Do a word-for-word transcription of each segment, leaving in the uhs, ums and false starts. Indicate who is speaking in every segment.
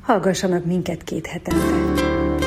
Speaker 1: hallgassanak minket két hetente.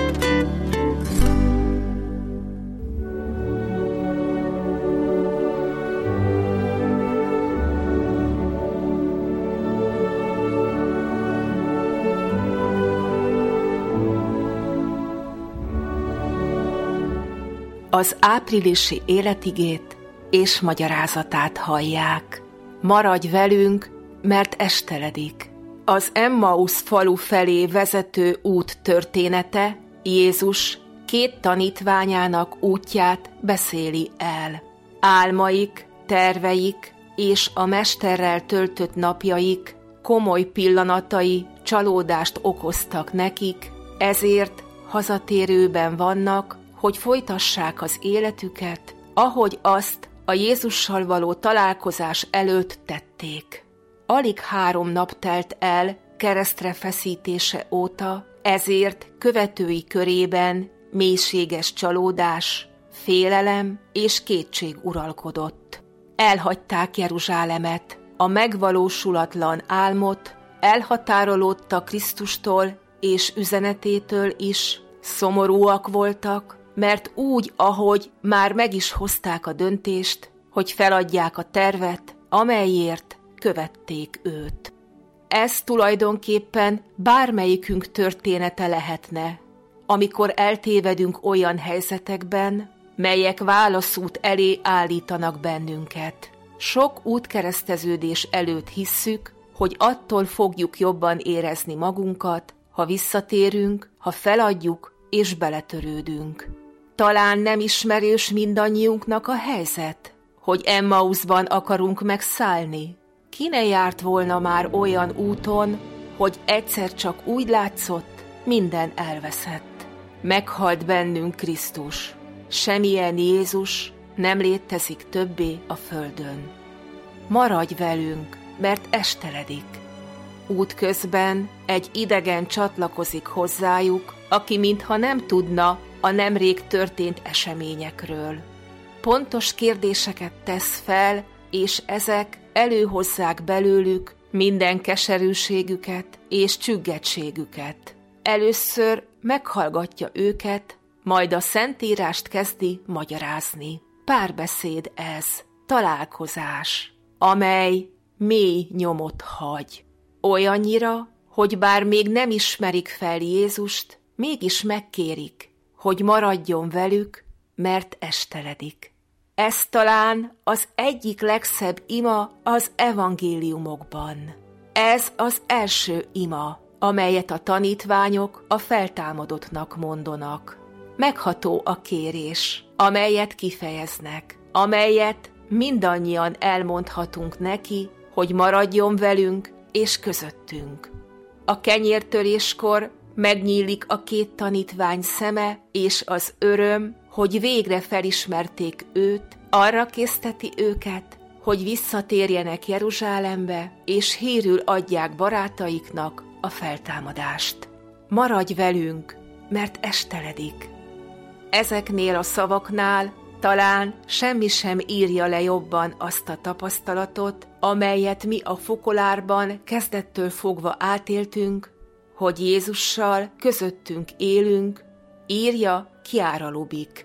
Speaker 2: Az áprilisi életigét és magyarázatát hallják. Maradj velünk, mert esteledik. Az Emmaus falu felé vezető út története Jézus két tanítványának útját beszéli el. Álmaik, terveik és a mesterrel töltött napjaik komoly pillanatai csalódást okoztak nekik, ezért hazatérőben vannak, hogy folytassák az életüket, ahogy azt a Jézussal való találkozás előtt tették. Alig három nap telt el keresztre feszítése óta, ezért követői körében mélységes csalódás, félelem és kétség uralkodott. Elhagyták Jeruzsálemet, a megvalósulatlan álmot, elhatárolódtak Krisztustól és üzenetétől is, szomorúak voltak, mert úgy, ahogy már meg is hozták a döntést, hogy feladják a tervet, amelyért követték őt. Ez tulajdonképpen bármelyikünk története lehetne, amikor eltévedünk olyan helyzetekben, melyek válaszút elé állítanak bennünket. Sok útkereszteződés előtt hisszük, hogy attól fogjuk jobban érezni magunkat, ha visszatérünk, ha feladjuk és beletörődünk. Talán nem ismerős mindannyiunknak a helyzet, hogy Emmausban akarunk megszállni. Ki ne járt volna már olyan úton, hogy egyszer csak úgy látszott, minden elveszett. Meghalt bennünk Krisztus. Semmilyen Jézus nem létezik többé a földön. Maradj velünk, mert esteledik. Útközben egy idegen csatlakozik hozzájuk, aki mintha nem tudna a nemrég történt eseményekről. Pontos kérdéseket tesz fel, és ezek előhozzák belőlük minden keserűségüket és csüggettségüket. Először meghallgatja őket, majd a Szentírást kezdi magyarázni. Párbeszéd ez, találkozás, amely mély nyomot hagy. Olyannyira, hogy bár még nem ismerik fel Jézust, mégis megkérik, hogy maradjon velük, mert esteledik. Ez talán az egyik legszebb ima az evangéliumokban. Ez az első ima, amelyet a tanítványok a feltámadottnak mondanak. Megható a kérés, amelyet kifejeznek, amelyet mindannyian elmondhatunk neki, hogy maradjon velünk és közöttünk. A kenyértöréskor megnyílik a két tanítvány szeme, és az öröm, hogy végre felismerték őt, arra készteti őket, hogy visszatérjenek Jeruzsálembe, és hírül adják barátaiknak a feltámadást. Maradj velünk, mert esteledik. Ezeknél a szavaknál talán semmi sem írja le jobban azt a tapasztalatot, amelyet mi a fokolárban kezdettől fogva átéltünk, hogy Jézussal közöttünk élünk, írja Chiara Lubich.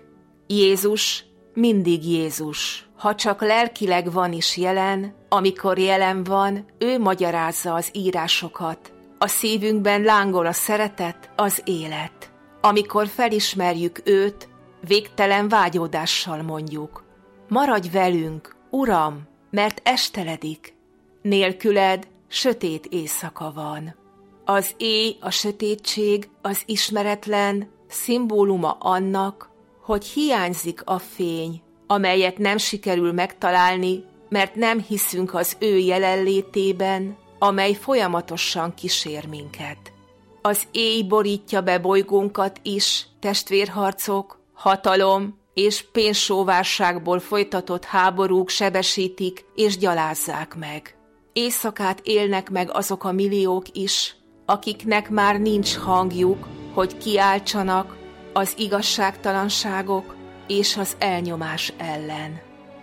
Speaker 2: Jézus mindig Jézus. Ha csak lelkileg van is jelen, amikor jelen van, ő magyarázza az írásokat. A szívünkben lángol a szeretet, az élet. Amikor felismerjük őt, végtelen vágyódással mondjuk: maradj velünk, Uram, mert esteledik. Nélküled sötét éjszaka van. Az éj, a sötétség, az ismeretlen szimbóluma annak, hogy hiányzik a fény, amelyet nem sikerül megtalálni, mert nem hiszünk az ő jelenlétében, amely folyamatosan kísér minket. Az éj borítja be bolygónkat is, testvérharcok, hatalom és pénzsóvárságból folytatott háborúk sebesítik és gyalázzák meg. Éjszakát élnek meg azok a milliók is, akiknek már nincs hangjuk, hogy kiáltsanak az igazságtalanságok és az elnyomás ellen.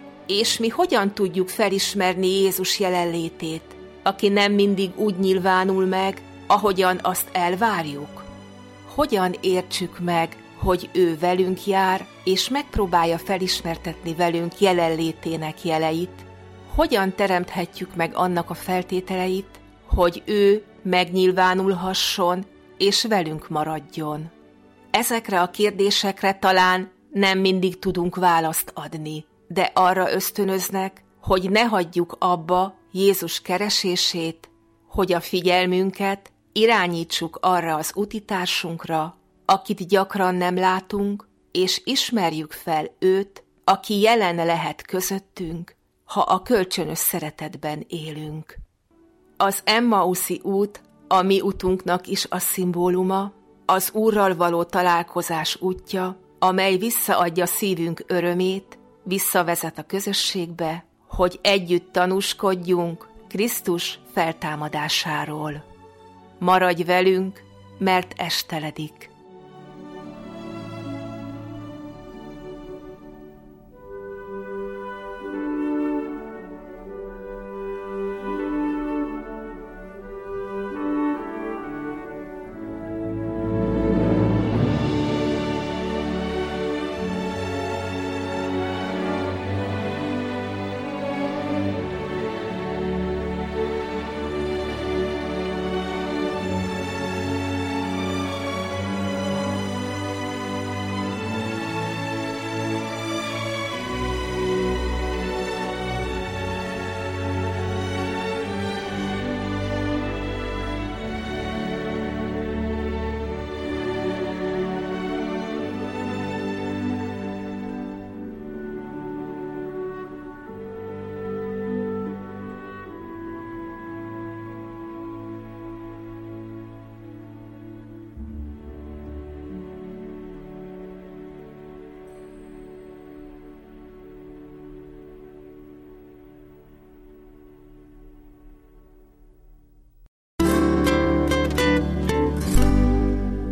Speaker 2: És mi hogyan tudjuk felismerni Jézus jelenlétét, aki nem mindig úgy nyilvánul meg, ahogyan azt elvárjuk? Hogyan értsük meg, hogy ő velünk jár, és megpróbálja felismertetni velünk jelenlétének jeleit? Hogyan teremthetjük meg annak a feltételeit, hogy ő megnyilvánulhasson, és velünk maradjon? Ezekre a kérdésekre talán nem mindig tudunk választ adni, de arra ösztönöznek, hogy ne hagyjuk abba Jézus keresését, hogy a figyelmünket irányítsuk arra az utitársunkra, akit gyakran nem látunk, és ismerjük fel őt, aki jelen lehet közöttünk, ha a kölcsönös szeretetben élünk. Az Emmauszi út a mi utunknak is a szimbóluma, az Úrral való találkozás útja, amely visszaadja szívünk örömét, visszavezet a közösségbe, hogy együtt tanúskodjunk Krisztus feltámadásáról. Maradj velünk, mert esteledik.